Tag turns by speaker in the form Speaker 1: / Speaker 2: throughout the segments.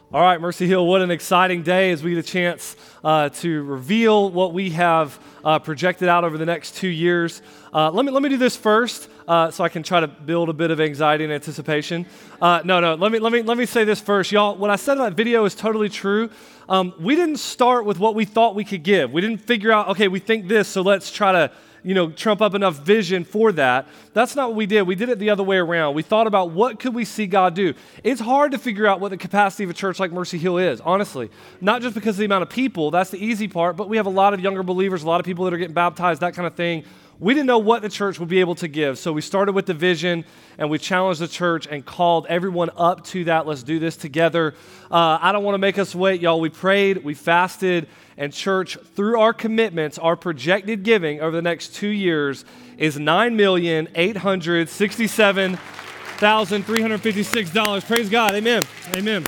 Speaker 1: All right, Mercy Hill, what an exciting day as we get a chance to reveal what we have projected out over the next 2 years. Let me do this first so I can try to build a bit of anxiety and anticipation. Let me say this first. Y'all, what I said in that video is totally true. We didn't start with what we thought we could give. We didn't figure out, okay, we think this, so let's try to trump up enough vision for that. That's not what we did. We did it the other way around. We thought about what could we see God do. It's hard to figure out what the capacity of a church like Mercy Hill is, honestly. Not just because of the amount of people, that's the easy part, but we have a lot of younger believers, a lot of people that are getting baptized, that kind of thing. We didn't know what the church would be able to give, so we started with the vision, and we challenged the church and called everyone up to that. Let's do this together. I don't want to make us wait, y'all. We prayed, we fasted, and church, through our commitments, our projected giving over the next 2 years is $9,867,356. Praise God. Amen. Amen.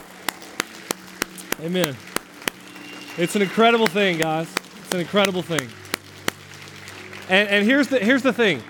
Speaker 1: Amen. It's an incredible thing, guys. It's an incredible thing. And here's the thing.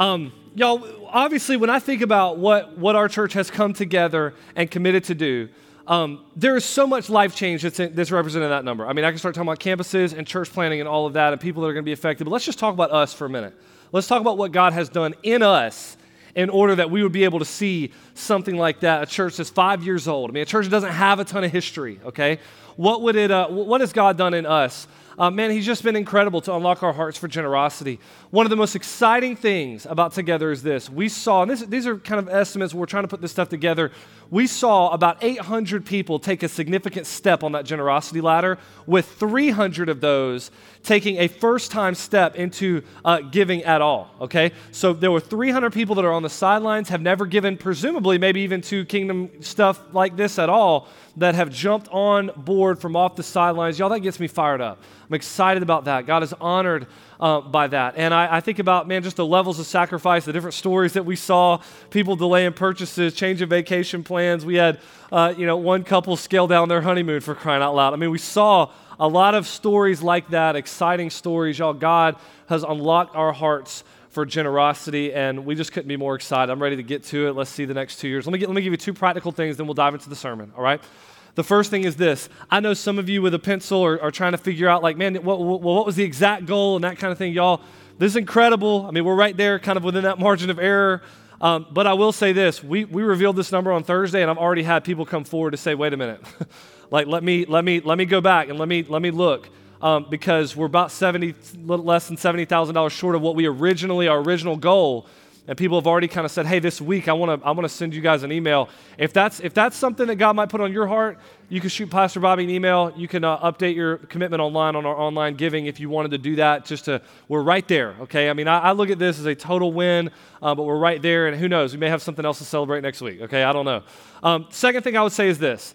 Speaker 1: Y'all, obviously, when I think about what our church has come together and committed to do, there is so much life change that's represented in that number. I mean, I can start talking about campuses and church planning and all of that and people that are going to be affected, but let's just talk about us for a minute. Let's talk about what God has done in us in order that we would be able to see something like that, a church that's 5 years old. I mean, a church that doesn't have a ton of history, okay? What has God done in us? Man, he's just been incredible to unlock our hearts for generosity. One of the most exciting things about Together is this. We saw, and these are kind of estimates, we're trying to put this stuff together. We saw about 800 people take a significant step on that generosity ladder, with 300 of those taking a first-time step into giving at all, okay? So there were 300 people that are on the sidelines, have never given, presumably, maybe even to kingdom stuff like this at all, that have jumped on board from off the sidelines. Y'all, that gets me fired up. I'm excited about that. God is honored by that. And I think about, man, just the levels of sacrifice, the different stories that we saw, people delaying purchases, changing vacation plans. We had, one couple scale down their honeymoon, for crying out loud. I mean, we saw a lot of stories like that, exciting stories. Y'all, God has unlocked our hearts for generosity, and we just couldn't be more excited. I'm ready to get to it. Let's see the next 2 years. Let me give you two practical things, then we'll dive into the sermon, all right? The first thing is this. I know some of you with a pencil are trying to figure out, like, man, what was the exact goal and that kind of thing. Y'all, this is incredible. I mean, we're right there kind of within that margin of error. But I will say this. We revealed this number on Thursday, and I've already had people come forward to say, wait a minute. Like, let me go back and let me look. Because we're about little less than $70,000 short of what our original goal. And people have already kind of said, hey, this week I want to send you guys an email. If that's something that God might put on your heart, you can shoot Pastor Bobby an email. You can update your commitment online on our online giving if you wanted to do that. We're right there, okay? I mean, I look at this as a total win, but we're right there, and who knows? We may have something else to celebrate next week, okay? I don't know. Second thing I would say is this.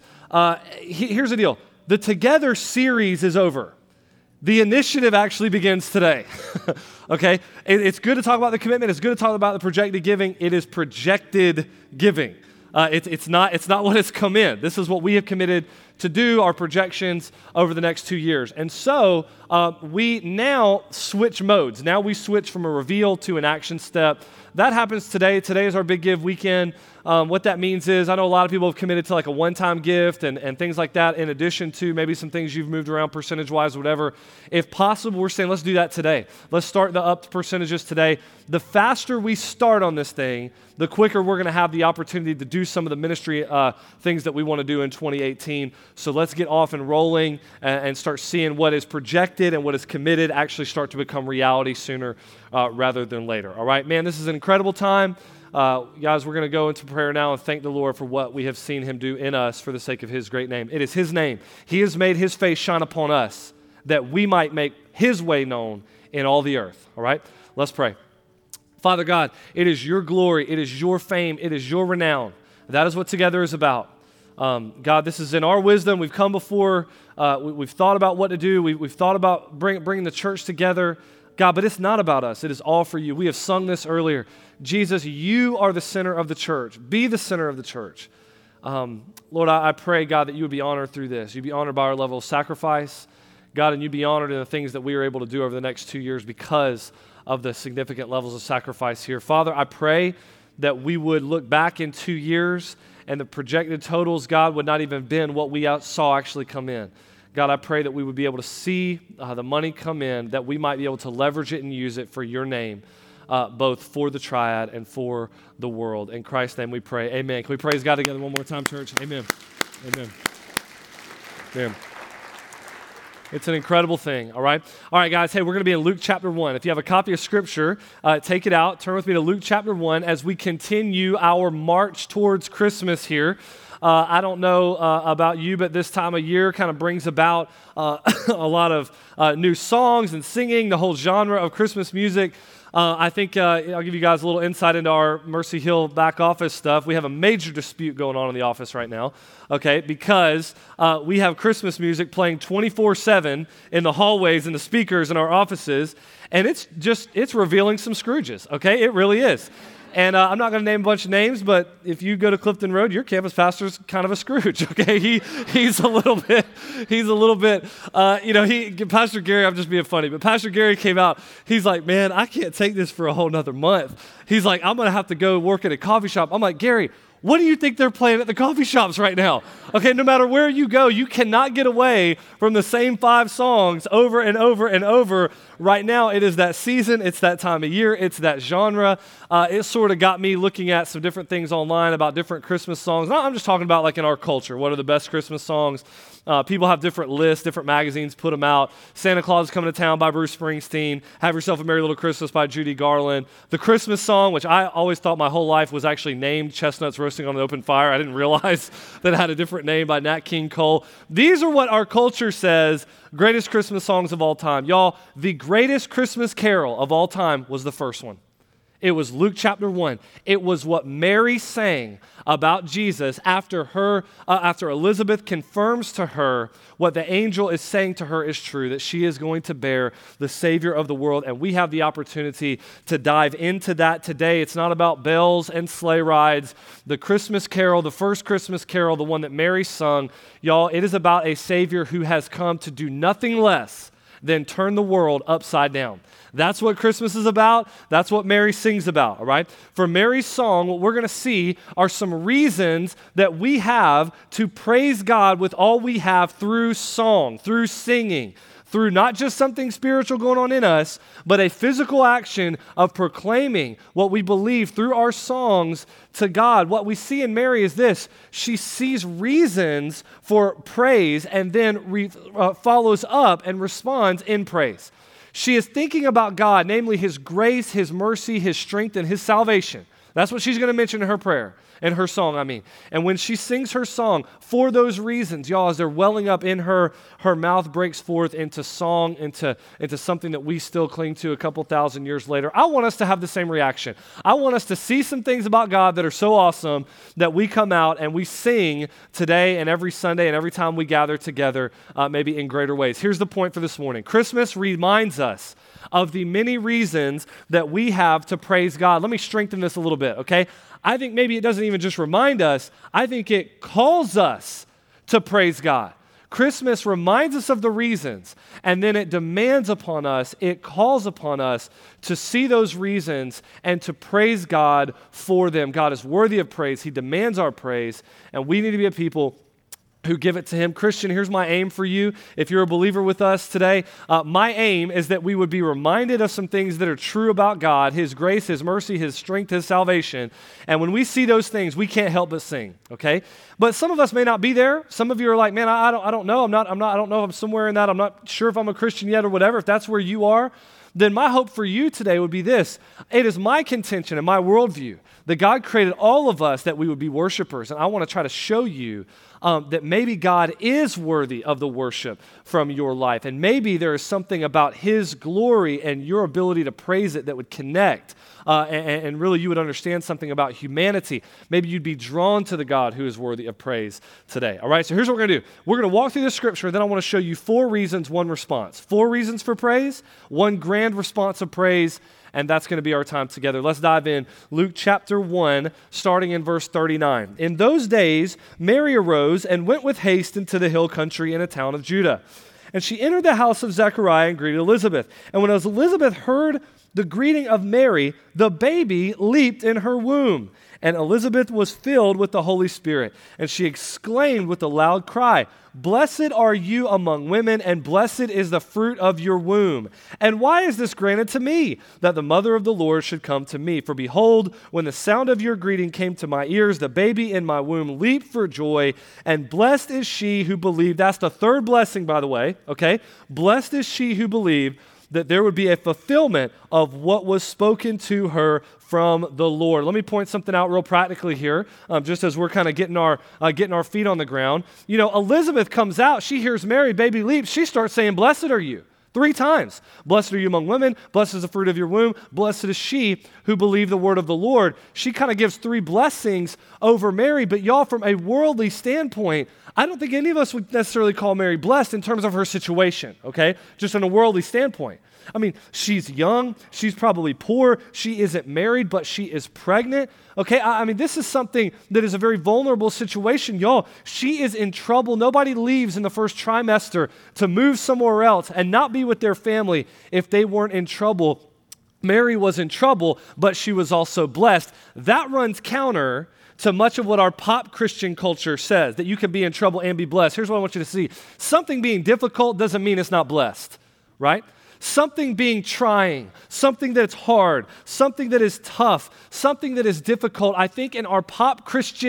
Speaker 1: Here's the deal. The Together series is over. The initiative actually begins today, okay? It's good to talk about the commitment. It's good to talk about the projected giving. It is projected giving. It's not what has come in. This is what we have committed to do, our projections over the next 2 years. And so we now switch modes. Now we switch from a reveal to an action step. That happens today. Today is our Big Give weekend. What that means is, I know a lot of people have committed to like a one-time gift and things like that, in addition to maybe some things you've moved around percentage-wise or whatever. If possible, we're saying let's do that today. Let's start the up percentages today. The faster we start on this thing, the quicker we're going to have the opportunity to do some of the ministry things that we want to do in 2018. So let's get off and rolling and start seeing what is projected and what is committed actually start to become reality sooner rather than later. All right, man, this is an incredible time. Guys, we're going to go into prayer now and thank the Lord for what we have seen him do in us for the sake of his great name. It is his name. He has made his face shine upon us that we might make his way known in all the earth. All right, let's pray. Father God, it is your glory, it is your fame, it is your renown. That is what Together is about. God, this is in our wisdom. We've come before, we've thought about what to do. We've thought about bringing the church together. God, but it's not about us. It is all for you. We have sung this earlier. Jesus, you are the center of the church. Be the center of the church. Lord, I pray, God, that you would be honored through this. You'd be honored by our level of sacrifice, God, and you'd be honored in the things that we are able to do over the next 2 years because of the significant levels of sacrifice here. Father, I pray that we would look back in 2 years and the projected totals, God, would not even been what we saw actually come in. God, I pray that we would be able to see the money come in, that we might be able to leverage it and use it for your name, both for the Triad and for the world. In Christ's name we pray. Amen. Can we praise God together one more time, church? Amen. Amen. Amen. It's an incredible thing, all right? All right, guys, hey, we're going to be in Luke chapter 1. If you have a copy of Scripture, take it out. Turn with me to Luke chapter 1 as we continue our march towards Christmas here. I don't know about you, but this time of year kind of brings about a lot of new songs and singing, the whole genre of Christmas music. I think I'll give you guys a little insight into our Mercy Hill back office stuff. We have a major dispute going on in the office right now, okay, because we have Christmas music playing 24/7 in the hallways and the speakers in our offices, and it's revealing some Scrooges, okay? It really is. And I'm not going to name a bunch of names, but if you go to Clifton Road, your campus pastor's kind of a Scrooge, okay? He's a little bit, Pastor Gary, I'm just being funny, but Pastor Gary came out, he's like, man, I can't take this for a whole nother month. He's like, I'm going to have to go work at a coffee shop. I'm like, Gary, what do you think they're playing at the coffee shops right now? Okay, no matter where you go, you cannot get away from the same 5 songs over and over and over. Right now, it is that season, it's that time of year, it's that genre. It sort of got me looking at some different things online about different Christmas songs. I'm just talking about like in our culture, what are the best Christmas songs? People have different lists, different magazines put them out. Santa Claus is Coming to Town by Bruce Springsteen. Have Yourself a Merry Little Christmas by Judy Garland. The Christmas song, which I always thought my whole life was actually named Chestnuts Roasting on an Open Fire. I didn't realize that it had a different name by Nat King Cole. These are what our culture says greatest Christmas songs of all time. Y'all, the greatest Christmas carol of all time was the first one. It was Luke chapter 1. It was what Mary sang about Jesus after Elizabeth confirms to her what the angel is saying to her is true, that she is going to bear the Savior of the world. And we have the opportunity to dive into that today. It's not about bells and sleigh rides. The Christmas carol, the first Christmas carol, the one that Mary sung, y'all, it is about a Savior who has come to do nothing less than turn the world upside down. That's what Christmas is about. That's what Mary sings about, all right? For Mary's song, what we're going to see are some reasons that we have to praise God with all we have through song, through singing, through not just something spiritual going on in us, but a physical action of proclaiming what we believe through our songs to God. What we see in Mary is this. She sees reasons for praise and then follows up and responds in praise. She is thinking about God, namely His grace, His mercy, His strength, and His salvation. That's what she's going to mention in her prayer, in her song, I mean. And when she sings her song for those reasons, y'all, as they're welling up in her mouth breaks forth into song, into something that we still cling to a couple thousand years later. I want us to have the same reaction. I want us to see some things about God that are so awesome that we come out and we sing today and every Sunday and every time we gather together, maybe in greater ways. Here's the point for this morning. Christmas reminds us of the many reasons that we have to praise God. Let me strengthen this a little bit, okay? I think maybe it doesn't even just remind us, I think it calls us to praise God. Christmas reminds us of the reasons, and then it demands upon us, it calls upon us to see those reasons and to praise God for them. God is worthy of praise. He demands our praise, and we need to be a people who give it to Him. Christian, here's my aim for you. If you're a believer with us today, my aim is that we would be reminded of some things that are true about God, His grace, His mercy, His strength, His salvation. And when we see those things, we can't help but sing, okay? But some of us may not be there. Some of you are like, man, I don't know. I don't know if I'm somewhere in that. I'm not sure if I'm a Christian yet or whatever. If that's where you are, then my hope for you today would be this. It is my contention and my worldview that God created all of us that we would be worshipers. And I want to try to show you that maybe God is worthy of the worship from your life. And maybe there is something about His glory and your ability to praise it that would connect. And really you would understand something about humanity. Maybe you'd be drawn to the God who is worthy of praise today. All right, so here's what we're going to do. We're going to walk through the scripture, then I want to show you 4 reasons, 1 response. 4 reasons for praise, 1 grand response of praise, and that's going to be our time together. Let's dive in. Luke chapter 1, starting in verse 39. In those days, Mary arose and went with haste into the hill country in a town of Judah. And she entered the house of Zechariah and greeted Elizabeth. And when Elizabeth heard the greeting of Mary, the baby leaped in her womb. And Elizabeth was filled with the Holy Spirit, and she exclaimed with a loud cry, "Blessed are you among women, and blessed is the fruit of your womb. And why is this granted to me, that the mother of the Lord should come to me? For behold, when the sound of your greeting came to my ears, the baby in my womb leaped for joy, and blessed is she who believed." That's the third blessing, by the way, okay? Blessed is she who believed that there would be a fulfillment of what was spoken to her from the Lord. Let me point something out real practically here, just as we're kind of getting our feet on the ground. You know, Elizabeth comes out, she hears Mary, baby leaps, she starts saying, "Blessed are you." 3 times. "Blessed are you among women, blessed is the fruit of your womb, blessed is she who believed the word of the Lord." She kind of gives 3 blessings over Mary, but y'all, from a worldly standpoint, I don't think any of us would necessarily call Mary blessed in terms of her situation, okay? Just in a worldly standpoint. I mean, she's young, she's probably poor, she isn't married, but she is pregnant, okay? I mean, this is something that is a very vulnerable situation, y'all. She is in trouble. Nobody leaves in the first trimester to move somewhere else and not be with their family if they weren't in trouble. Mary was in trouble, but she was also blessed. That runs counter to much of what our pop Christian culture says, that you can be in trouble and be blessed. Here's what I want you to see. Something being difficult doesn't mean it's not blessed, right? Something being trying, something that's hard, something that is tough, something that is difficult. I think in our pop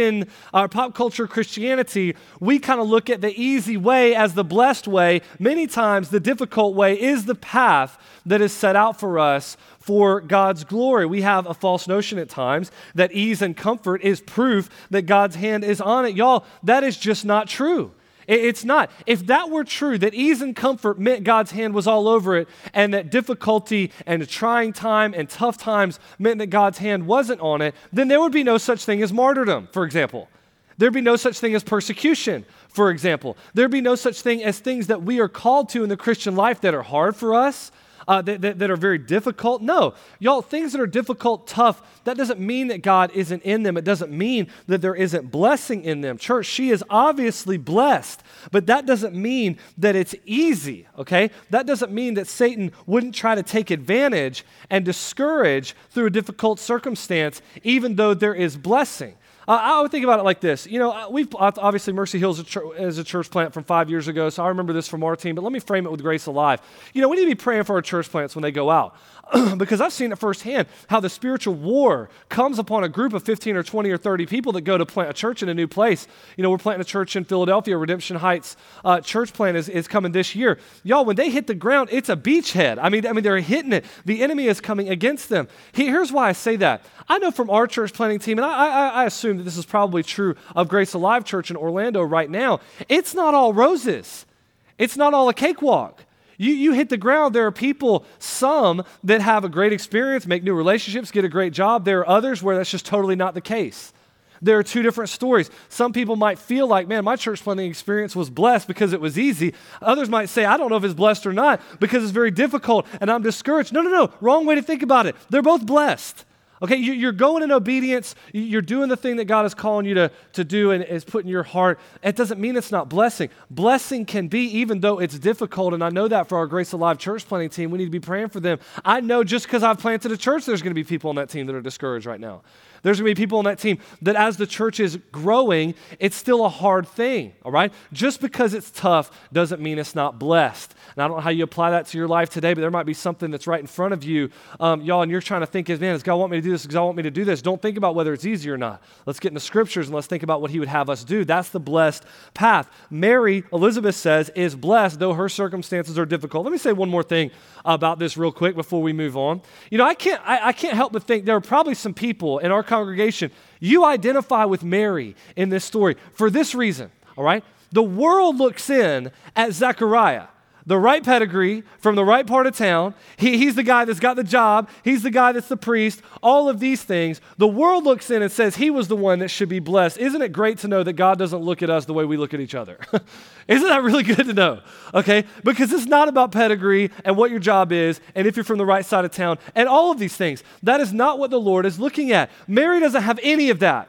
Speaker 1: culture Christianity, we kind of look at the easy way as the blessed way. Many times the difficult way is the path that is set out for us for God's glory. We have a false notion at times that ease and comfort is proof that God's hand is on it. Y'all, that is just not true. It's not. If that were true, that ease and comfort meant God's hand was all over it, and that difficulty and trying time and tough times meant that God's hand wasn't on it, then there would be no such thing as martyrdom, for example. There'd be no such thing as persecution, for example. There'd be no such thing as things that we are called to in the Christian life that are hard for us, that are very difficult. No, y'all, things that are difficult, tough, that doesn't mean that God isn't in them. It doesn't mean that there isn't blessing in them. Church, she is obviously blessed, but that doesn't mean that it's easy, okay? That doesn't mean that Satan wouldn't try to take advantage and discourage through a difficult circumstance, even though there is blessing. I would think about it like this. You know, we've obviously Mercy Hills is a church plant from 5 years ago, so I remember this from our team, but let me frame it with Grace Alive. You know, we need to be praying for our church plants when they go out because I've seen it firsthand how the spiritual war comes upon a group of 15 or 20 or 30 people that go to plant a church in a new place. You know, we're planting a church in Philadelphia. Redemption Heights church plant is coming this year. Y'all, when they hit the ground, it's a beachhead. I mean, they're hitting it. The enemy is coming against them. Here's why I say that. I know from our church planting team, and I assume that this is probably true of Grace Alive Church in Orlando right now, it's not all roses. It's not all a cakewalk. You hit the ground, there are people, some that have a great experience, make new relationships, get a great job. There are others where that's just totally not the case. There are 2 different stories. Some people might feel like, man, my church planting experience was blessed because it was easy. Others might say, I don't know if it's blessed or not because it's very difficult and I'm discouraged. No. Wrong way to think about it. They're both blessed. Okay, you're going in obedience. You're doing the thing that God is calling you to do and is put in your heart. It doesn't mean it's not blessing. Blessing can be, even though it's difficult, and I know that for our Grace Alive church planting team, we need to be praying for them. I know just because I've planted a church, there's going to be people on that team that are discouraged right now. There's going to be people on that team that as the church is growing, it's still a hard thing, all right? Just because it's tough doesn't mean it's not blessed. And I don't know how you apply that to your life today, but there might be something that's right in front of you, y'all, and you're trying to think, man, does God want me to do this? Does God want me to do this? Don't think about whether it's easy or not. Let's get in the scriptures and let's think about what he would have us do. That's the blessed path. Mary, Elizabeth says, is blessed, though her circumstances are difficult. Let me say one more thing about this real quick before we move on. You know, I can't help but think there are probably some people in our congregation, you identify with Mary in this story for this reason, all right? The world looks in at Zechariah, the right pedigree from the right part of town. He's the guy that's got the job. He's the guy that's the priest. All of these things. The world looks in and says he was the one that should be blessed. Isn't it great to know that God doesn't look at us the way we look at each other? Isn't that really good to know? Okay? Because it's not about pedigree and what your job is and if you're from the right side of town and all of these things. That is not what the Lord is looking at. Mary doesn't have any of that.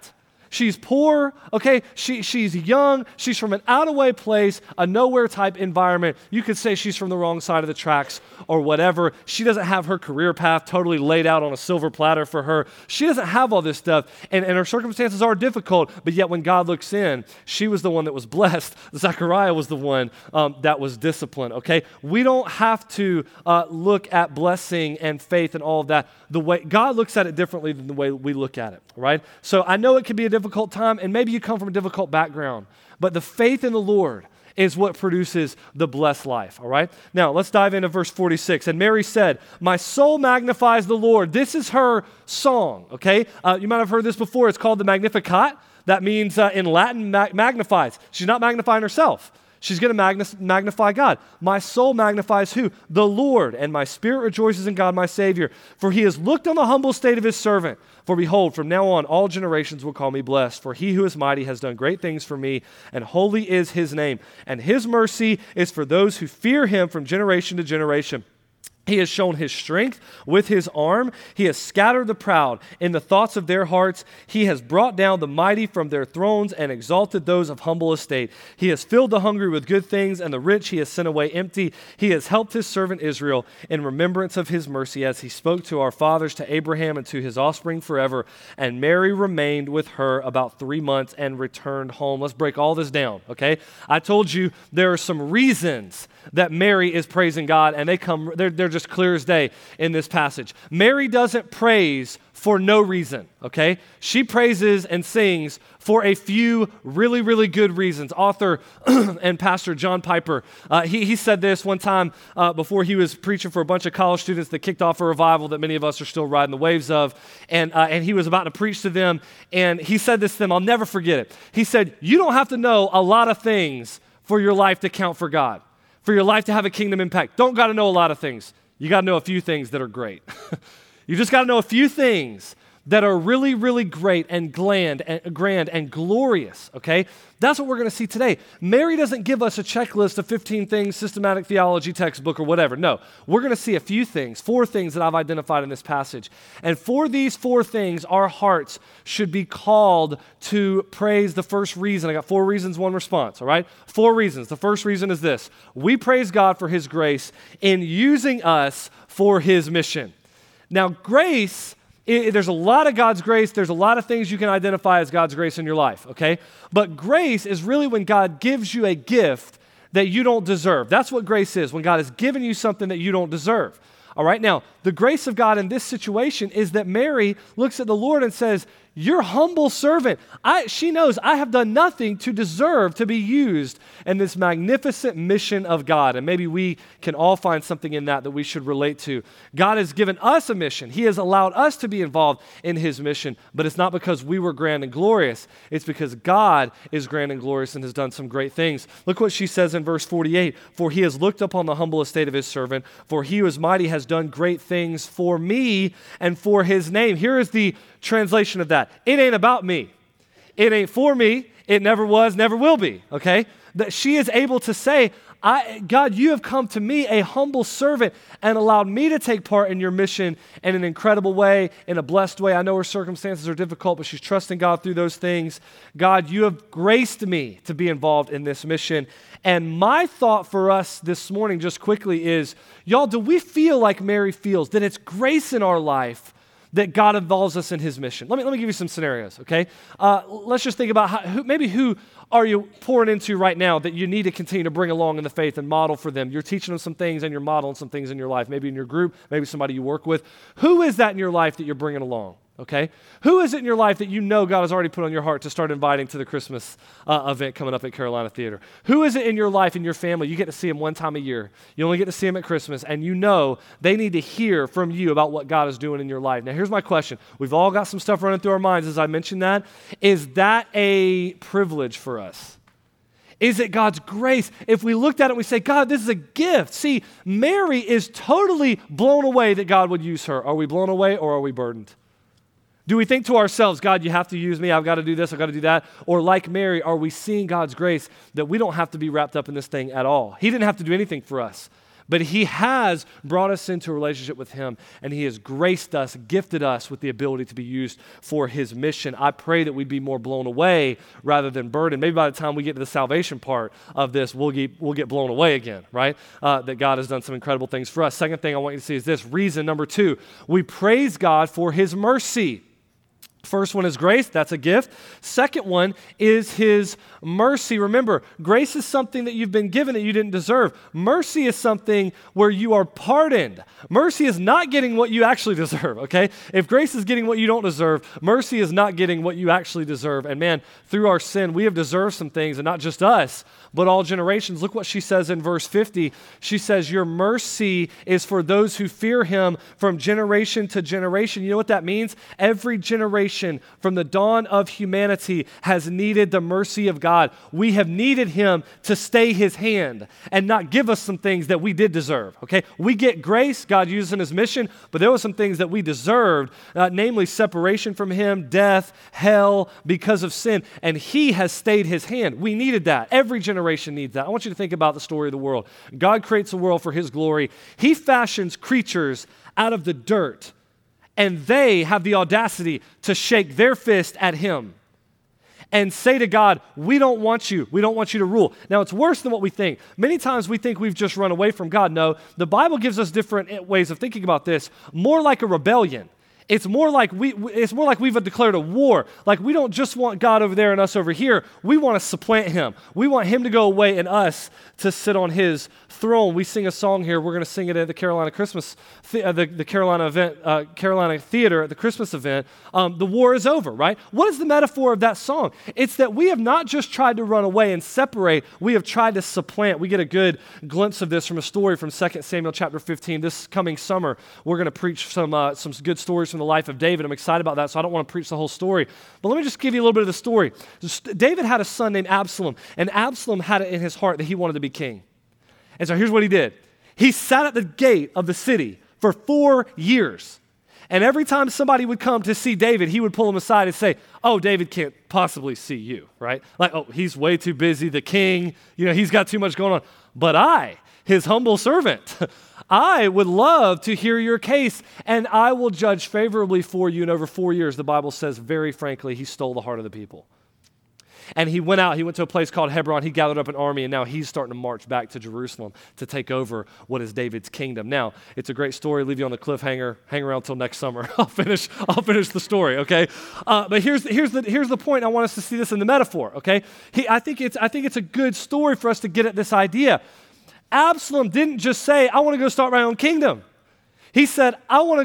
Speaker 1: She's poor, okay? She's young. She's from an out-of-way place, a nowhere type environment. You could say she's from the wrong side of the tracks or whatever. She doesn't have her career path totally laid out on a silver platter for her. She doesn't have all this stuff, and her circumstances are difficult, but yet when God looks in, she was the one that was blessed. Zechariah was the one that was disciplined, okay? We don't have to look at blessing and faith and all of that the way God looks at it differently than the way we look at it, right? So I know it can be a difficult time, and maybe you come from a difficult background, but the faith in the Lord is what produces the blessed life, all right? Now, let's dive into verse 46. And Mary said, "My soul magnifies the Lord." This is her song, okay? You might have heard this before. It's called the Magnificat. That means in Latin, magnifies. She's not magnifying herself. She's going to magnify God. "My soul magnifies" who? The Lord. "And my spirit rejoices in God my Savior. For he has looked on the humble state of his servant. For behold, from now on all generations will call me blessed. For he who is mighty has done great things for me, and holy is his name. And his mercy is for those who fear him from generation to generation. He has shown his strength with his arm. He has scattered the proud in the thoughts of their hearts. He has brought down the mighty from their thrones and exalted those of humble estate. He has filled the hungry with good things, and the rich he has sent away empty. He has helped his servant Israel in remembrance of his mercy, as he spoke to our fathers, to Abraham, and to his offspring forever." And Mary remained with her about 3 months and returned home. Let's break all this down, okay? I told you there are some reasons that Mary is praising God, and they're just clear as day in this passage. Mary doesn't praise for no reason, okay? She praises and sings for a few really, really good reasons. Author and pastor John Piper, he said this one time before he was preaching for a bunch of college students that kicked off a revival that many of us are still riding the waves of, and he was about to preach to them, and he said this to them, I'll never forget it. He said, "You don't have to know a lot of things for your life to count for God, for your life to have a kingdom impact. Don't got to know a lot of things. You got to know a few things that are great." You just got to know a few things that are really, really great and grand and glorious, okay? That's what we're going to see today. Mary doesn't give us a checklist of 15 things, systematic theology textbook or whatever. No, we're going to see a few things, 4 things that I've identified in this passage. And for these 4 things, our hearts should be called to praise. The first reason, I got 4 reasons, 1 response, all right? 4 reasons. The first reason is this: we praise God for his grace in using us for his mission. Now, grace, there's a lot of God's grace. There's a lot of things you can identify as God's grace in your life, okay? But grace is really when God gives you a gift that you don't deserve. That's what grace is, when God has given you something that you don't deserve. All right, now, the grace of God in this situation is that Mary looks at the Lord and says, "Your humble servant." She knows I have done nothing to deserve to be used in this magnificent mission of God. And maybe we can all find something in that we should relate to. God has given us a mission. He has allowed us to be involved in his mission, but it's not because we were grand and glorious. It's because God is grand and glorious and has done some great things. Look what she says in verse 48. "For he has looked upon the humble estate of his servant, for he who is mighty has done great things for me and for his name." Here is the translation of that. It ain't about me. It ain't for me. It never was, never will be, okay? That she is able to say, God, you have come to me, a humble servant, and allowed me to take part in your mission in an incredible way, in a blessed way. I know her circumstances are difficult, but she's trusting God through those things. God, you have graced me to be involved in this mission. And my thought for us this morning, just quickly, is, y'all, do we feel like Mary feels, that it's grace in our life that God involves us in his mission? Let me give you some scenarios, okay? Let's just think about who are you pouring into right now that you need to continue to bring along in the faith and model for them? You're teaching them some things and you're modeling some things in your life, maybe in your group, maybe somebody you work with. Who is that in your life that you're bringing along? Okay? Who is it in your life that you know God has already put on your heart to start inviting to the Christmas event coming up at Carolina Theater? Who is it in your life, in your family, you get to see them one time a year? You only get to see them at Christmas, and you know they need to hear from you about what God is doing in your life. Now, here's my question. We've all got some stuff running through our minds as I mentioned that. Is that a privilege for us? Is it God's grace? If we looked at it and we say, God, this is a gift. See, Mary is totally blown away that God would use her. Are we blown away or are we burdened? Do we think to ourselves, God, you have to use me, I've got to do this, I've got to do that? Or like Mary, are we seeing God's grace that we don't have to be wrapped up in this thing at all? He didn't have to do anything for us, But he has brought us into a relationship with him, and he has graced us, gifted us with the ability to be used for his mission. I pray that we'd be more blown away rather than burdened. Maybe by the time we get to the salvation part of this, we'll get blown away again, right? That God has done some incredible things for us. Second thing I want you to see is this. Reason number 2, we praise God for his mercy. First one is grace. That's a gift. Second one is his mercy. Remember, grace is something that you've been given that you didn't deserve. Mercy is something where you are pardoned. Mercy is not getting what you actually deserve, okay? If grace is getting what you don't deserve, mercy is not getting what you actually deserve. And man, through our sin, we have deserved some things, and not just us, but all generations. Look what she says in verse 50. She says, your mercy is for those who fear him from generation to generation. You know what that means? Every generation from the dawn of humanity has needed the mercy of God. We have needed him to stay his hand and not give us some things that we did deserve, okay? We get grace, God uses in his mission, but there were some things that we deserved, namely separation from him, death, hell, because of sin, and he has stayed his hand. We needed that. Every generation needs that. I want you to think about the story of the world. God creates the world for his glory. He fashions creatures out of the dirt, and they have the audacity to shake their fist at him and say to God, we don't want you. We don't want you to rule. Now, it's worse than what we think. Many times we think we've just run away from God. No, the Bible gives us different ways of thinking about this, more like a rebellion. It's more like we've declared a war. Like we don't just want God over there and us over here. We want to supplant him. We want him to go away and us to sit on his throne. We sing a song here. We're going to sing it at the Carolina Christmas, the Carolina event, Carolina Theater at the Christmas event. The war is over, right? What is the metaphor of that song? It's that we have not just tried to run away and separate. We have tried to supplant. We get a good glimpse of this from a story from 2 Samuel chapter 15. This coming summer, we're going to preach some good stories from the life of David. I'm excited about that, so I don't want to preach the whole story. But let me just give you a little bit of the story. David had a son named Absalom, and Absalom had it in his heart that he wanted to be king. And so here's what he did. He sat at the gate of the city for 4 years. And every time somebody would come to see David, he would pull him aside and say, oh, David can't possibly see you, right? Like, oh, he's way too busy, the king, he's got too much going on. But I, his humble servant, I would love to hear your case, and I will judge favorably for you. And over 4 years, the Bible says very frankly, he stole the heart of the people. And he went to a place called Hebron. He gathered up an army, and now he's starting to march back to Jerusalem to take over what is David's kingdom. Now, it's a great story. Leave you on the cliffhanger. Hang around till next summer. I'll finish the story, okay? But here's the point. I want us to see this in the metaphor, okay? I think it's a good story for us to get at this idea. Absalom didn't just say, I want to go start my own kingdom. He said, I'm going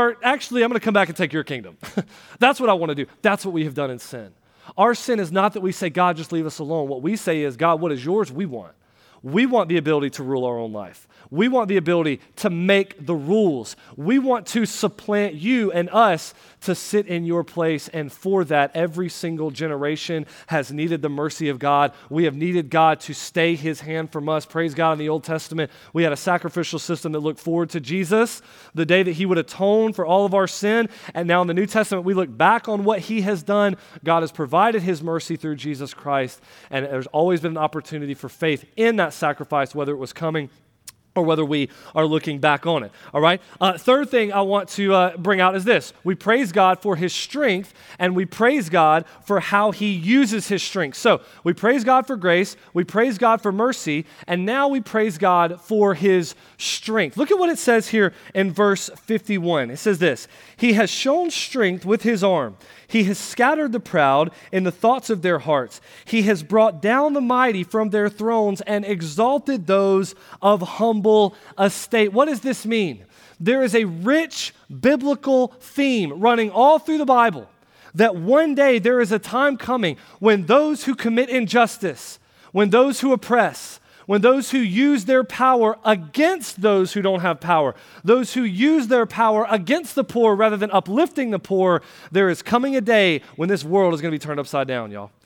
Speaker 1: to come back and take your kingdom. That's what I want to do. That's what we have done in sin. Our sin is not that we say, God, just leave us alone. What we say is, God, what is yours? We want. We want the ability to rule our own life. We want the ability to make the rules. We want to supplant you and us to sit in your place. And for that, every single generation has needed the mercy of God. We have needed God to stay his hand from us. Praise God, in the Old Testament, we had a sacrificial system that looked forward to Jesus, the day that he would atone for all of our sin. And now in the New Testament, we look back on what he has done. God has provided his mercy through Jesus Christ. And there's always been an opportunity for faith in that sacrifice, whether it was coming or whether we are looking back on it, all right? Third thing I want to bring out is this. We praise God for his strength, and we praise God for how he uses his strength. So we praise God for grace, we praise God for mercy, and now we praise God for his strength. Look at what it says here in verse 51. It says this, he has shown strength with his arm. He has scattered the proud in the thoughts of their hearts. He has brought down the mighty from their thrones and exalted those of humble estate. What does this mean? There is a rich biblical theme running all through the Bible that one day there is a time coming when those who commit injustice, when those who oppress, when those who use their power against those who don't have power, those who use their power against the poor rather than uplifting the poor, there is coming a day when this world is going to be turned upside down, y'all.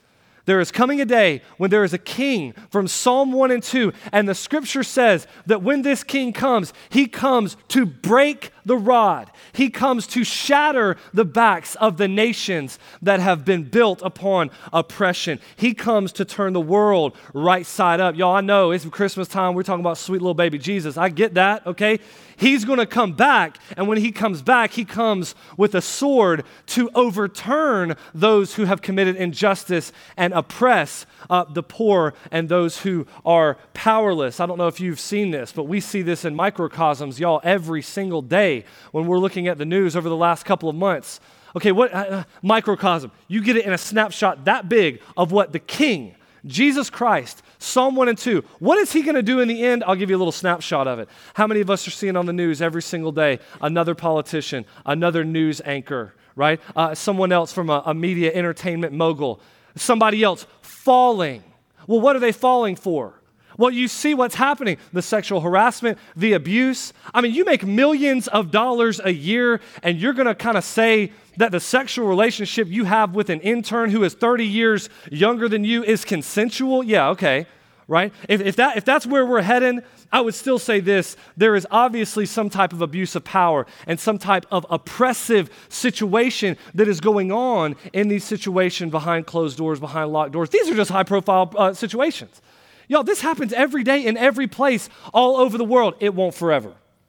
Speaker 1: There is coming a day when there is a king from Psalm 1 and 2, and the scripture says that when this king comes, he comes to break the rod. He comes to shatter the backs of the nations that have been built upon oppression. He comes to turn the world right side up. Y'all, I know it's Christmas time. We're talking about sweet little baby Jesus. I get that, okay? He's going to come back, and when he comes back, he comes with a sword to overturn those who have committed injustice and oppress the poor and those who are powerless. I don't know if you've seen this, but we see this in microcosms, y'all, every single day when we're looking at the news over the last couple of months. Okay, what microcosm? You get it in a snapshot that big of what the King, Jesus Christ, Psalm 1 and 2. What is he going to do in the end? I'll give you a little snapshot of it. How many of us are seeing on the news every single day another politician, another news anchor, right? Someone else from a media entertainment mogul, somebody else falling. Well, what are they falling for? Well, you see what's happening, the sexual harassment, the abuse. I mean, you make millions of dollars a year, and you're going to kind of say that the sexual relationship you have with an intern who is 30 years younger than you is consensual? Yeah, okay, right? If that's where we're heading, I would still say this. There is obviously some type of abuse of power and some type of oppressive situation that is going on in these situations behind closed doors, behind locked doors. These are just high-profile situations. Y'all, this happens every day in every place all over the world. It won't forever.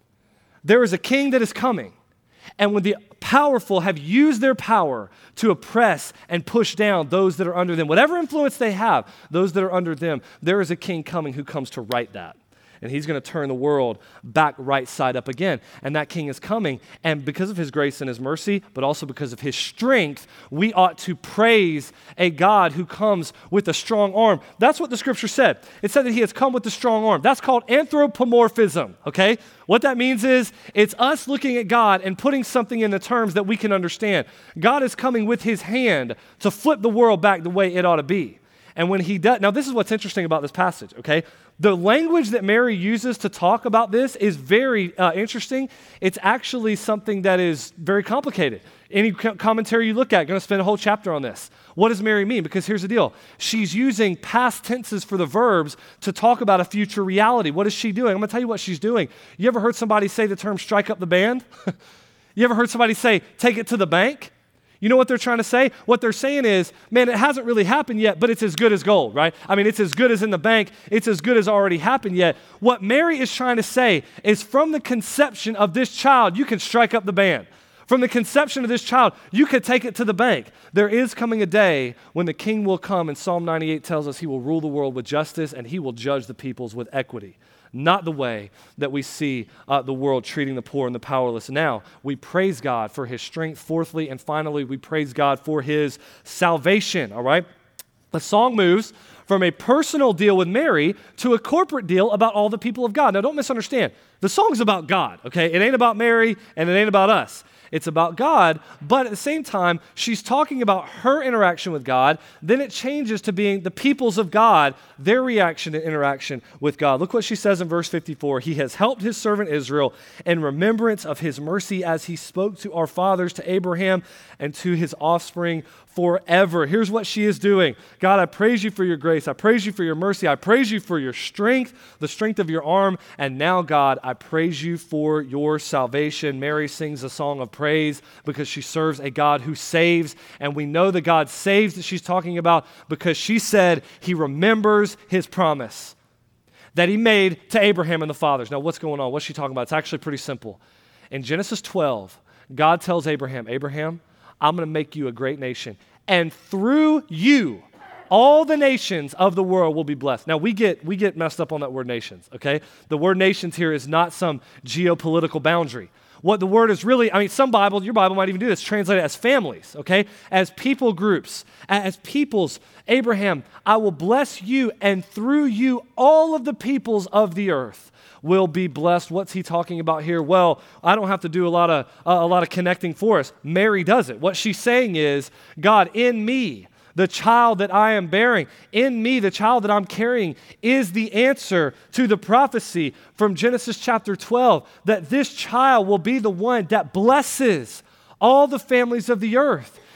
Speaker 1: There is a king that is coming, and when the powerful have used their power to oppress and push down those that are under them, whatever influence they have, those that are under them, there is a king coming who comes to right that. And he's going to turn the world back right side up again. And that king is coming. And because of his grace and his mercy, but also because of his strength, we ought to praise a God who comes with a strong arm. That's what the scripture said. It said that he has come with a strong arm. That's called anthropomorphism, okay? What that means is it's us looking at God and putting something in the terms that we can understand. God is coming with his hand to flip the world back the way it ought to be. And when he does, now this is what's interesting about this passage, okay? The language that Mary uses to talk about this is very interesting. It's actually something that is very complicated. Any commentary you look at, going to spend a whole chapter on this. What does Mary mean? Because here's the deal. She's using past tenses for the verbs to talk about a future reality. What is she doing? I'm going to tell you what she's doing. You ever heard somebody say the term strike up the band? You ever heard somebody say take it to the bank? You know what they're trying to say? What they're saying is, man, it hasn't really happened yet, but it's as good as gold, right? I mean, it's as good as in the bank. It's as good as already happened yet. What Mary is trying to say is from the conception of this child, you can strike up the band. From the conception of this child, you could take it to the bank. There is coming a day when the king will come, and Psalm 98 tells us he will rule the world with justice and he will judge the peoples with equity. Not the way that we see the world treating the poor and the powerless now. We praise God for his strength, fourthly, and finally, we praise God for his salvation, all right? The song moves from a personal deal with Mary to a corporate deal about all the people of God. Now, don't misunderstand. The song's about God, okay? It ain't about Mary, and it ain't about us. It's about God, but at the same time, she's talking about her interaction with God. Then it changes to being the peoples of God, their reaction and interaction with God. Look what she says in verse 54. He has helped his servant Israel in remembrance of his mercy as he spoke to our fathers, to Abraham, and to his offspring forever. Here's what she is doing. God, I praise you for your grace. I praise you for your mercy. I praise you for your strength, the strength of your arm. And now, God, I praise you for your salvation. Mary sings a song of praise because she serves a God who saves. And we know the God saves that she's talking about because she said he remembers his promise that he made to Abraham and the fathers. Now, what's going on? What's she talking about? It's actually pretty simple. In Genesis 12, God tells Abraham, Abraham, I'm going to make you a great nation. And through you, all the nations of the world will be blessed. Now, we get messed up on that word nations, okay? The word nations here is not some geopolitical boundary. What the word is really, I mean, your Bible might even do this, translate it as families, okay? As people groups, as peoples. Abraham, I will bless you, and through you, all of the peoples of the earth will be blessed. What's he talking about here? Well, I don't have to do a lot of connecting for us. Mary does it. What she's saying is, God, in me, the child that I am bearing, in me, the child that I'm carrying, is the answer to the prophecy from Genesis chapter 12, that this child will be the one that blesses all the families of the earth.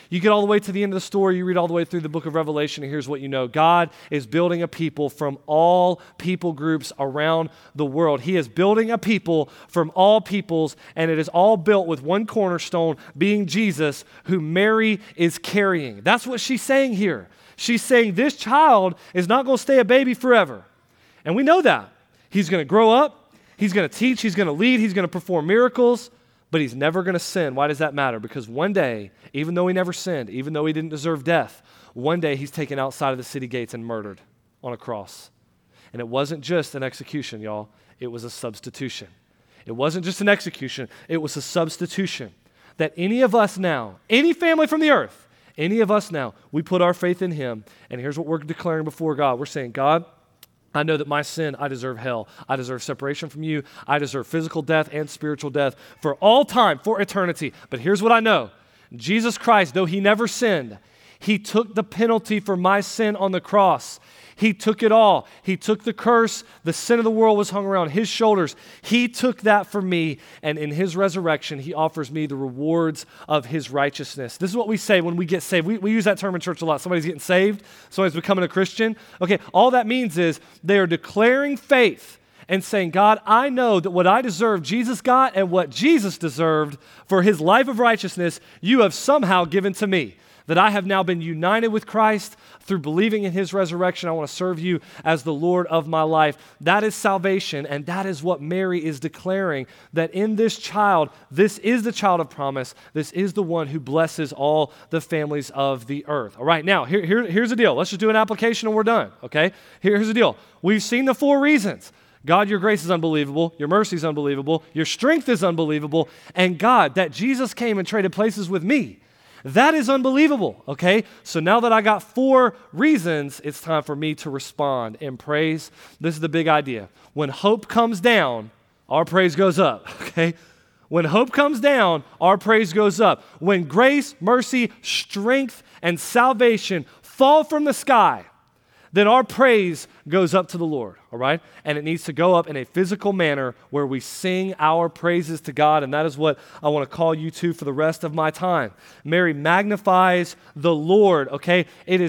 Speaker 1: You get all the way to the end of the story, you read all the way through the book of Revelation, and here's what you know. God is building a people from all people groups around the world. He is building a people from all peoples, and it is all built with one cornerstone, being Jesus, who Mary is carrying. That's what she's saying here. She's saying this child is not going to stay a baby forever. And we know that. He's going to grow up, he's going to teach, he's going to lead, he's going to perform miracles, but he's never going to sin. Why does that matter? Because one day, even though he never sinned, even though he didn't deserve death, one day he's taken outside of the city gates and murdered on a cross. And it wasn't just an execution, y'all. It was a substitution. It wasn't just an execution. It was a substitution. That any of us now, any family from the earth, any of us now, we put our faith in him. And here's what we're declaring before God. We're saying, God, I know that my sin, I deserve hell. I deserve separation from you. I deserve physical death and spiritual death for all time, for eternity. But here's what I know. Jesus Christ, though he never sinned, he took the penalty for my sin on the cross. He took it all. He took the curse. The sin of the world was hung around his shoulders. He took that for me, and in his resurrection, he offers me the rewards of his righteousness. This is what we say when we get saved. We use that term in church a lot. Somebody's getting saved. Somebody's becoming a Christian. Okay, all that means is they are declaring faith and saying, God, I know that what I deserve, Jesus got, and what Jesus deserved for his life of righteousness, you have somehow given to me. That I have now been united with Christ through believing in his resurrection. I want to serve you as the Lord of my life. That is salvation, and that is what Mary is declaring, that in this child, this is the child of promise. This is the one who blesses all the families of the earth. All right, now, here's the deal. Let's just do an application and we're done, okay? Here's the deal. We've seen the 4 reasons. God, your grace is unbelievable. Your mercy is unbelievable. Your strength is unbelievable. And God, that Jesus came and traded places with me. That is unbelievable, okay? So now that I got 4 reasons, it's time for me to respond in praise. This is the big idea. When hope comes down, our praise goes up, okay? When hope comes down, our praise goes up. When grace, mercy, strength, and salvation fall from the sky, then our praise goes up to the Lord, all right? And it needs to go up in a physical manner where we sing our praises to God, and that is what I want to call you to for the rest of my time. Mary magnifies the Lord, okay?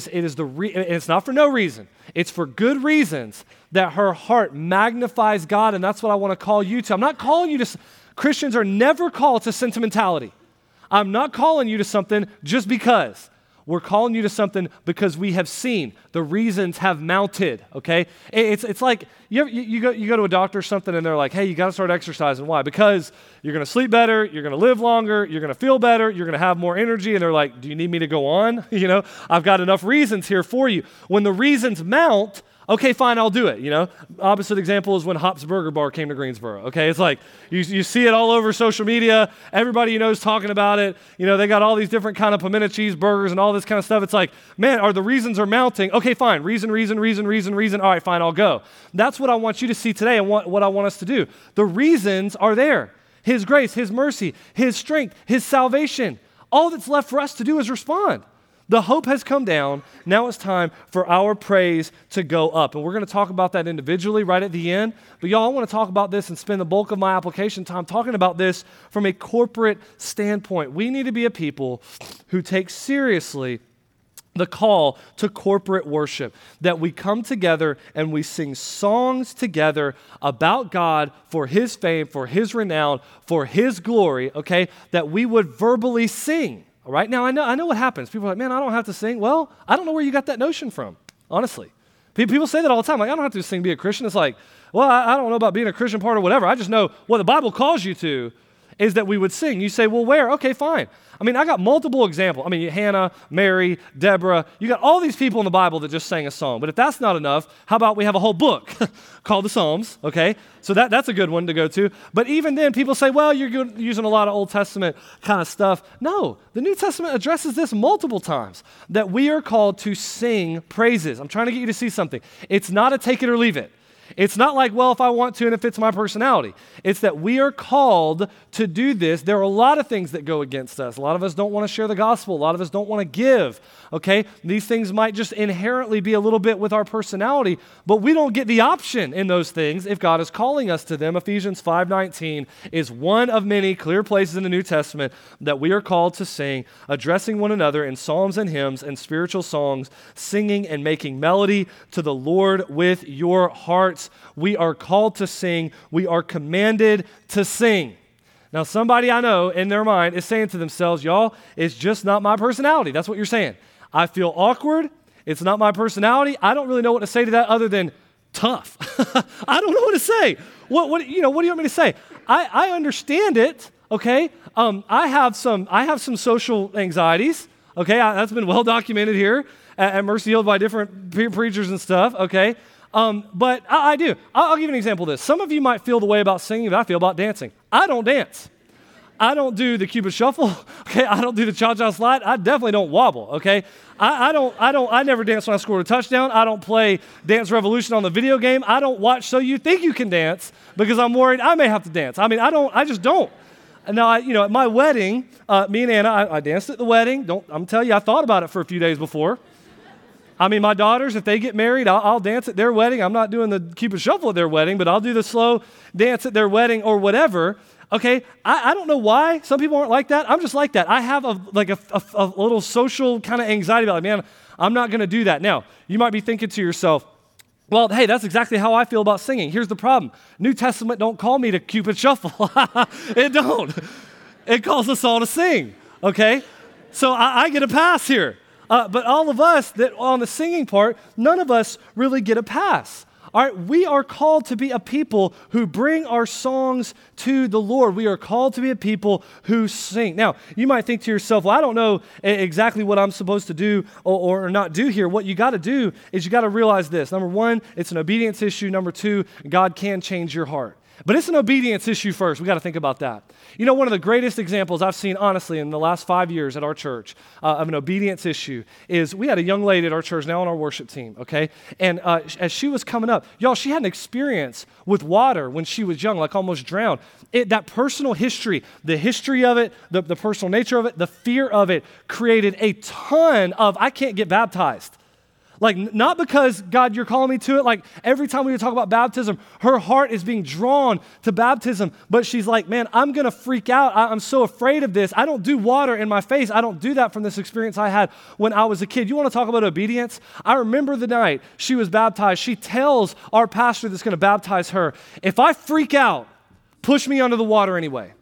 Speaker 1: It's not for no reason. It's for good reasons that her heart magnifies God, and that's what I want to call you to. I'm not calling you to, Christians are never called to sentimentality. I'm not calling you to something just because. We're calling you to something because we have seen the reasons have mounted, okay? It's like you go to a doctor or something and they're like, hey, you got to start exercising. Why? Because you're going to sleep better, you're going to live longer, you're going to feel better, you're going to have more energy. And they're like, do you need me to go on? I've got enough reasons here for you. When the reasons mount, okay, fine, I'll do it, Opposite example is when Hop's Burger Bar came to Greensboro, okay? It's like you see it all over social media. Everybody you know is talking about it. They got all these different kind of pimento cheese burgers and all this kind of stuff. It's like, man, the reasons are mounting. Okay, fine, reason. All right, fine, I'll go. That's what I want you to see today and what I want us to do. The reasons are there. His grace, his mercy, his strength, his salvation. All that's left for us to do is respond. The hope has come down. Now it's time for our praise to go up. And we're going to talk about that individually right at the end. But y'all, I want to talk about this and spend the bulk of my application time talking about this from a corporate standpoint. We need to be a people who take seriously the call to corporate worship, that we come together and we sing songs together about God for his fame, for his renown, for his glory, okay, that we would verbally sing. All right, now I know what happens. People are like, man, I don't have to sing. Well, I don't know where you got that notion from, honestly. People say that all the time. Like, I don't have to sing to be a Christian. It's like, well, I don't know about being a Christian part or whatever. I just know what the Bible calls you to is that we would sing. You say, well, where? Okay, fine. I got multiple examples. Hannah, Mary, Deborah. You got all these people in the Bible that just sang a song. But if that's not enough, how about we have a whole book called the Psalms, okay? So that's a good one to go to. But even then, people say, well, you're using a lot of Old Testament kind of stuff. No, the New Testament addresses this multiple times, that we are called to sing praises. I'm trying to get you to see something. It's not a take it or leave it. It's not like, well, if I want to and it fits my personality. It's that we are called to do this. There are a lot of things that go against us. A lot of us don't want to share the gospel. A lot of us don't want to give, okay? These things might just inherently be a little bit with our personality, but we don't get the option in those things if God is calling us to them. Ephesians 5:19 is one of many clear places in the New Testament that we are called to sing, addressing one another in psalms and hymns and spiritual songs, singing and making melody to the Lord with your hearts. We are called to sing. We are commanded to sing. Now, somebody I know in their mind is saying to themselves, y'all, it's just not my personality. That's what you're saying. I feel awkward. It's not my personality. I don't really know what to say to that other than tough. I don't know what to say. What do you want me to say? I understand it, okay? I have some social anxieties, okay? That's been well documented here at Mercy Hill by different preachers and stuff, okay? But I do. I'll give you an example of this. Some of you might feel the way about singing that I feel about dancing. I don't dance. I don't do the Cupid shuffle, okay? I don't do the cha-cha slide. I definitely don't wobble, okay? I never dance when I scored a touchdown. I don't play Dance Revolution on the video game. I don't watch So You Think You Can Dance because I'm worried I may have to dance. I mean, I just don't. And now, at my wedding, me and Anna, I danced at the wedding. I'm telling you, I thought about it for a few days before. I mean, my daughters, if they get married, I'll dance at their wedding. I'm not doing the Cupid shuffle at their wedding, but I'll do the slow dance at their wedding or whatever. Okay, I don't know why some people aren't like that. I'm just like that. I have a little social kind of anxiety about it. Man, I'm not going to do that. Now, you might be thinking to yourself, well, hey, that's exactly how I feel about singing. Here's the problem. New Testament don't call me to Cupid shuffle. It don't. It calls us all to sing, okay? So I get a pass here. But all of us that on the singing part, none of us really get a pass. All right, we are called to be a people who bring our songs to the Lord. We are called to be a people who sing. Now, you might think to yourself, well, I don't know exactly what I'm supposed to do or not do here. What you got to do is you got to realize this. Number one, it's an obedience issue. Number two, God can change your heart. But it's an obedience issue first. We got to think about that. One of the greatest examples I've seen, honestly, in the last 5 years at our church of an obedience issue is we had a young lady at our church now on our worship team, okay? And as she was coming up, y'all, she had an experience with water when she was young, like almost drowned. That personal history, the history of it, the personal nature of it, the fear of it created a ton of, I can't get baptized. Like, not because, God, you're calling me to it. Like, every time we would talk about baptism, her heart is being drawn to baptism. But she's like, man, I'm going to freak out. I'm so afraid of this. I don't do water in my face. I don't do that from this experience I had when I was a kid. You want to talk about obedience? I remember the night she was baptized. She tells our pastor that's going to baptize her, if I freak out, push me under the water anyway.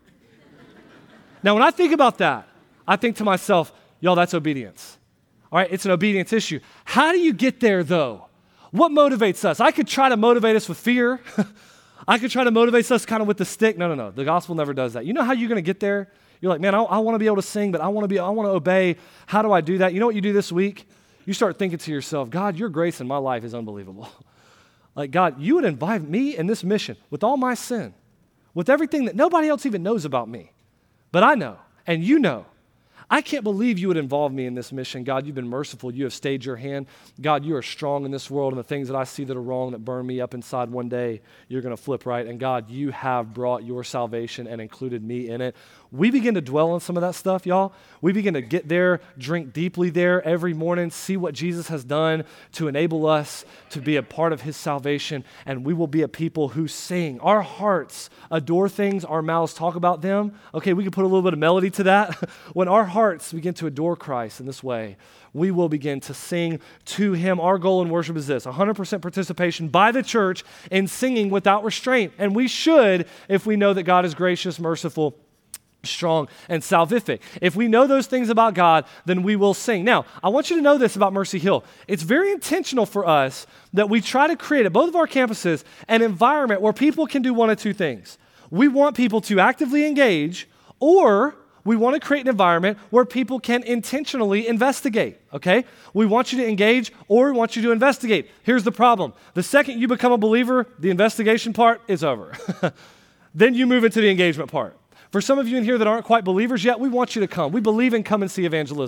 Speaker 1: Now, when I think about that, I think to myself, y'all, that's obedience. All right, it's an obedience issue. How do you get there, though? What motivates us? I could try to motivate us with fear. I could try to motivate us kind of with the stick. No. The gospel never does that. You know how you're going to get there? You're like, man, I want to be able to sing, but I want to obey. How do I do that? You know what you do this week? You start thinking to yourself, God, your grace in my life is unbelievable. Like, God, you would invite me in this mission with all my sin, with everything that nobody else even knows about me. But I know, and you know. I can't believe you would involve me in this mission. God, you've been merciful. You have stayed your hand. God, you are strong in this world, and the things that I see that are wrong, that burn me up inside, one day you're going to flip right. And God, you have brought your salvation and included me in it. We begin to dwell on some of that stuff, y'all. We begin to get there, drink deeply there every morning, see what Jesus has done to enable us to be a part of his salvation, and we will be a people who sing. Our hearts adore things, our mouths talk about them. Okay, we can put a little bit of melody to that. When our hearts begin to adore Christ in this way, we will begin to sing to him. Our goal in worship is this: 100% participation by the church in singing without restraint. And we should, if we know that God is gracious, merciful, strong, and salvific. If we know those things about God, then we will sing. Now, I want you to know this about Mercy Hill. It's very intentional for us that we try to create at both of our campuses an environment where people can do one of two things. We want people to actively engage, or we want to create an environment where people can intentionally investigate, okay? We want you to engage, or we want you to investigate. Here's the problem. The second you become a believer, the investigation part is over. Then you move into the engagement part. For some of you in here that aren't quite believers yet, we want you to come. We believe in come and see evangelism.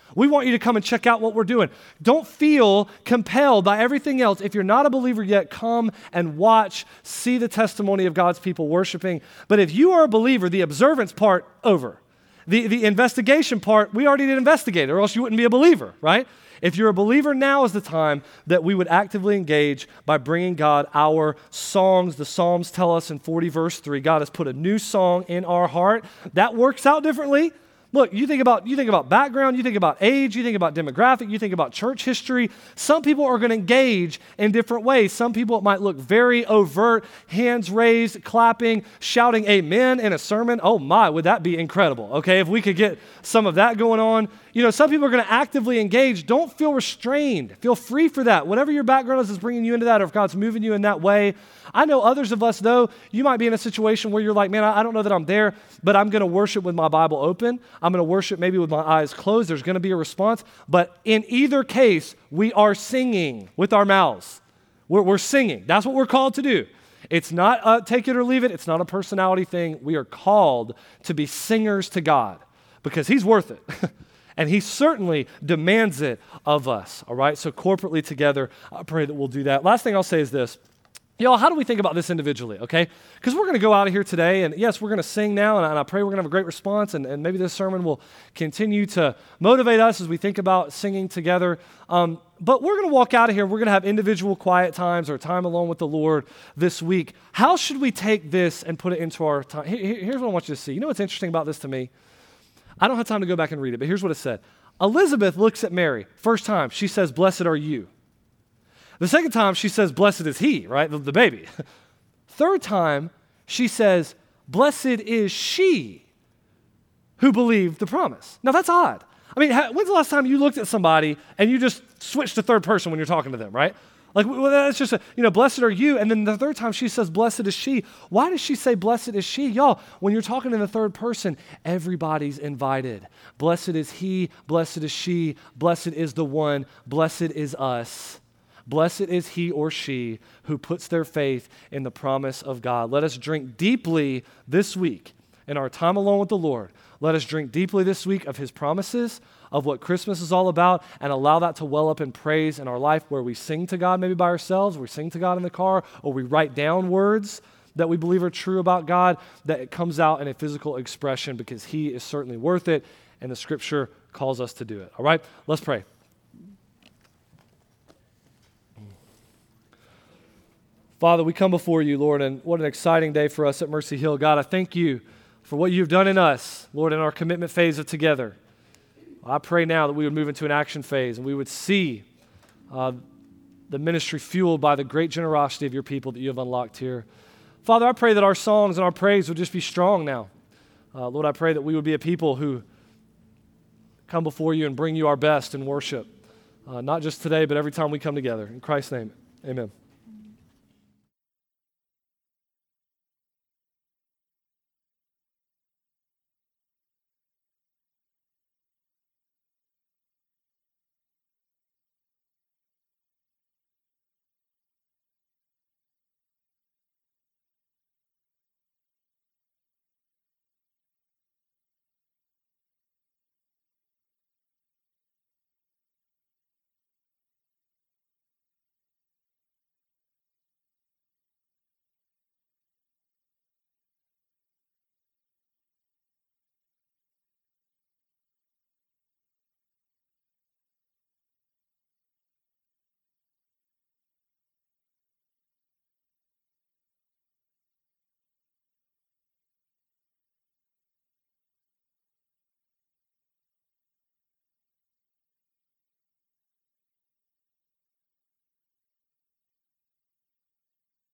Speaker 1: We want you to come and check out what we're doing. Don't feel compelled by everything else. If you're not a believer yet, come and watch, see the testimony of God's people worshiping. But if you are a believer, the observance part, over. The investigation part, we already did investigate, or else you wouldn't be a believer, right? If you're a believer, now is the time that we would actively engage by bringing God our songs. The Psalms tell us in 40 verse 3, God has put a new song in our heart. That works out differently. Look, you think about background, you think about age, you think about demographic, you think about church history. Some people are going to engage in different ways. Some people, it might look very overt, hands raised, clapping, shouting amen in a sermon. Oh my, would that be incredible, okay, if we could get some of that going on. You know, some people are going to actively engage. Don't feel restrained. Feel free for that. Whatever your background is bringing you into that, or if God's moving you in that way. I know others of us, though, you might be in a situation where you're like, man, I don't know that I'm there, but I'm going to worship with my Bible open. I'm going to worship maybe with my eyes closed. There's going to be a response. But in either case, we are singing with our mouths. We're singing. That's what we're called to do. It's not take it or leave it. It's not a personality thing. We are called to be singers to God because He's worth it. And He certainly demands it of us, all right? So corporately together, I pray that we'll do that. Last thing I'll say is this. Y'all, how do we think about this individually, okay? Because we're going to go out of here today, and yes, we're going to sing now, and I pray we're going to have a great response, and maybe this sermon will continue to motivate us as we think about singing together. But we're going to walk out of here. We're going to have individual quiet times or time alone with the Lord this week. How should we take this and put it into our time? Here's what I want you to see. You know what's interesting about this to me? I don't have time to go back and read it, but here's what it said. Elizabeth looks at Mary. First time, she says, "Blessed are you." The second time, she says, "Blessed is he," right? The baby. Third time, she says, "Blessed is she who believed the promise." Now, that's odd. I mean, when's the last time you looked at somebody and you just switched to third person when you're talking to them, right? Like, well, that's just, blessed are you. And then the third time she says, "Blessed is she." Why does she say, "Blessed is she"? Y'all, when you're talking in the third person, everybody's invited. Blessed is he, blessed is she, blessed is the one, blessed is us. Blessed is he or she who puts their faith in the promise of God. Let us drink deeply this week in our time alone with the Lord. Let us drink deeply this week of His promises, of what Christmas is all about, and allow that to well up in praise in our life where we sing to God maybe by ourselves, we sing to God in the car, or we write down words that we believe are true about God, that it comes out in a physical expression because He is certainly worth it, and the Scripture calls us to do it. All right? Let's pray. Father, we come before you, Lord, and what an exciting day for us at Mercy Hill. God, I thank you for what you've done in us, Lord, in our commitment phase of together. I pray now that we would move into an action phase and we would see the ministry fueled by the great generosity of your people that you have unlocked here. Father, I pray that our songs and our praise would just be strong now. Lord, I pray that we would be a people who come before you and bring you our best in worship, not just today, but every time we come together. In Christ's name, amen.